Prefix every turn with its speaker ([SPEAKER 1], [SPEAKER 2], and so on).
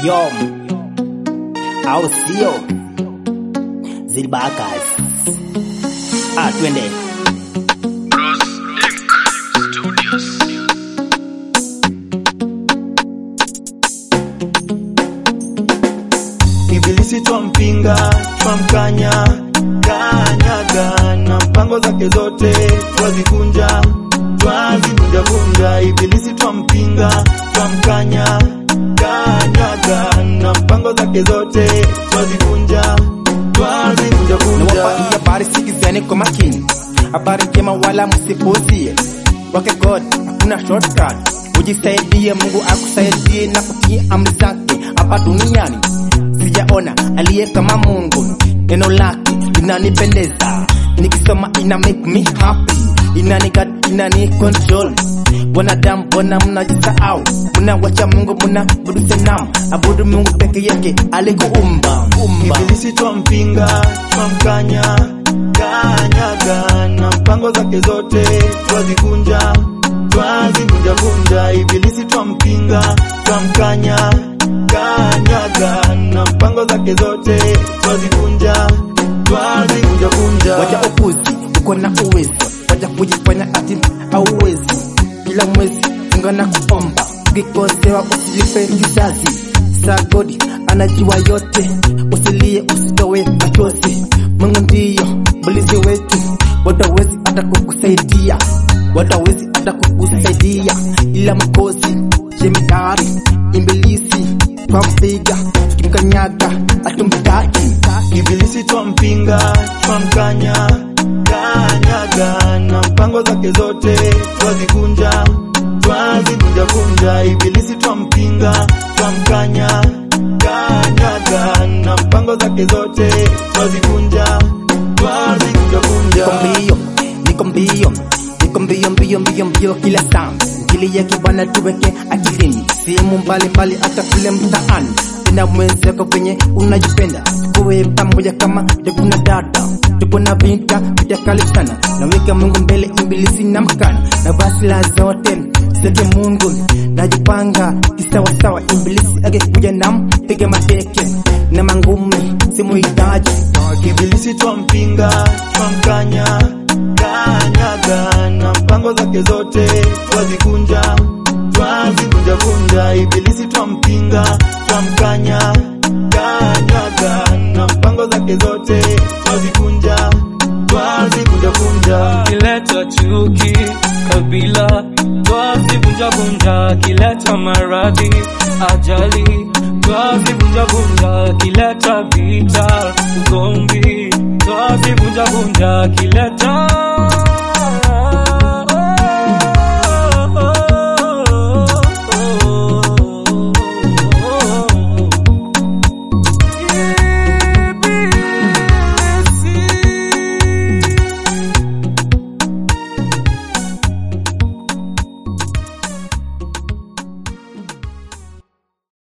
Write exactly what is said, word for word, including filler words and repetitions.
[SPEAKER 1] Yo, au sio? Zilbakas. Ah, twende.
[SPEAKER 2] Bros Ink Studios.
[SPEAKER 3] Ibilisi twampinga, twamkanya, kanyaga, na mpango zake zote twazikunja, twazivunja vunja. Ibilisi twampinga, twamkanya, kanyaga, na mpango zake zote twazikunja, twazivunja vunja.
[SPEAKER 1] Nawapa hii habari sikizeni kwa makini, habari njema wala msipuzie. Wake God, hakuna shortcut, ujisaidie Mungu akusaidie na kutii amri zake hapa duniani. Sijaona aliye kama Mungu, neno lake linanipendeza, nikisoma ina make me happy, inani guide, inani control. Wanadamu mbona mnajisahau, mnawacha Mungu mnaabudu sanamu, abudu Mungu peke yake alikuumba.
[SPEAKER 3] Ibilisi twampinga, twamkanya, kanyaga, na mpango zake zote twazikunja, twazivunja vunja. Ibilisi twampinga, twamkanya, kanyaga, na mpango zake zote twazikunja, twazivunja vunja.
[SPEAKER 1] Wacha upuzi, uko na uwezo, wacha kujifanya ati hauwezi. Kila mwezi funga na kuomba, ukikosewa usijipe kizazi. Sa God anajua yote, usilie usitowe machozi. Mungu ndiyo mlinzi wetu, watawezi hata kukusaidia, watawezi hata kukusaidia. Ila mkosi jemedari ibilisi twampiga, tukimkanyaga atumbitaki.
[SPEAKER 3] Ibilisi twampinga, twamkanya, kanyaga, na mpango zake zote twazikunja, twazivunja vunja. Ibilisi twampinga, twamkanya, kanyaga, na mpango zake zote twazikunja, twazivunja vunja.
[SPEAKER 1] Niko mbio, niko mbio, niko mbio mbio mbio mbio kila saa. Injili yake Bwana tuweke akilini, sehemu mbali mbali hata kule mtaani. Penda mwenzako kwenye unajipenda, tuwe pamoja kama ndugu na dada. Tupo na vita, vita kali sana, naweka Mungu mbele, ibilisi na mkana. Na basi la zote seke Mungu, najipanga kisawa sawa. Ibilisi akikuja na mpige mateke na mangumi, simuhitaji.
[SPEAKER 3] Ibilisi twampinga, twamkanya, kanyaga, na mpango zake zote twazikunja, twazivunja vunja. Ibilisi twampinga, twamkanya, kanyaga, na mpango zake zote twazikunja, twazivunja vunja.
[SPEAKER 4] Kileta chuki, kabila, twazivunja vunja. Kileta maradhi, ajali, twazivunja vunja. Kileta vita, ugomvi, twazivunja vunja. Kileta